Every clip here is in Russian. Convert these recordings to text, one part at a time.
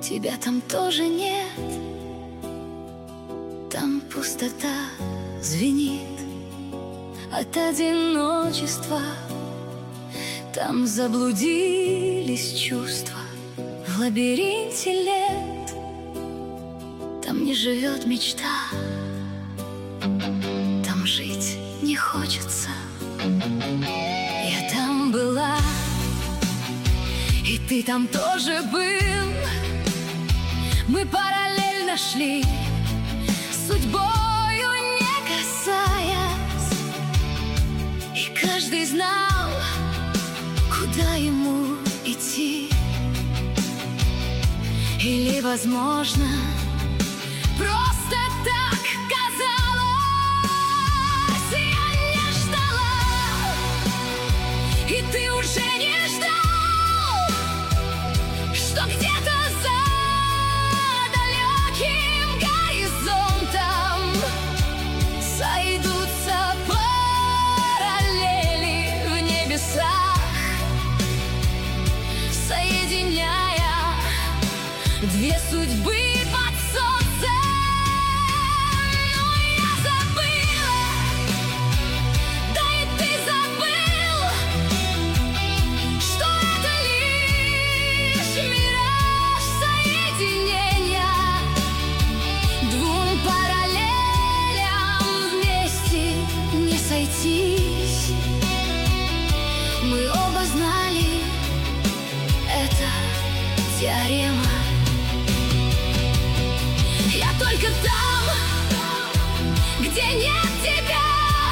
тебя там тоже нет. Там пустота звенит от одиночества. Там заблудились чувства в лабиринте лет. Там не живет мечта, там жить не хочется. Я там была, и ты там тоже был. Мы параллельно шли, судьбою не касаясь, и каждый знал, куда ему идти. Или, возможно, просто так казалось. Я не ждала, и ты уже не ждал, что где-то за далеким горизонтом сойдутся параллели в небесах, соединяя две судьбы под солнцем. Но я забыла, да и ты забыл, что это лишь мираж соединения двум параллелям вместе не сойтись. Мы оба знали, это теорема. Я только там, где нет тебя,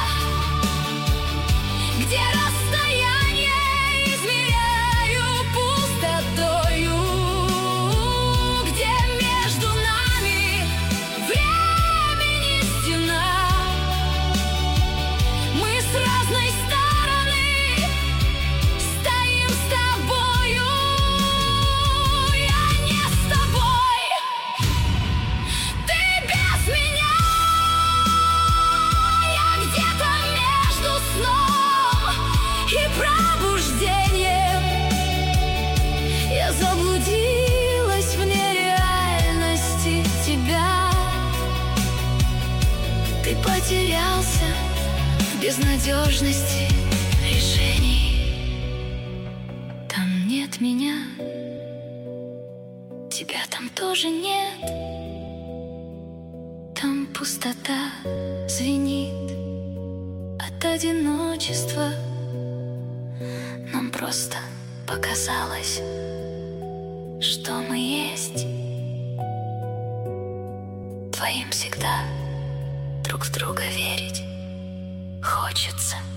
где расстояние измеряю пустотою, где между нами времени стена. Мы с разной стороны стоим с тобою. Я не с тобой, ты без меня. Я где-то между сном и пробуждением. Я заблудилась в нереальности тебя. Ты потерялся в безнадежности решений. Там нет меня, тебя там тоже нет. Там пустота звенит от одиночества. Нам просто показалось, что мы есть. Двоим всегда друг в друга верить хочется.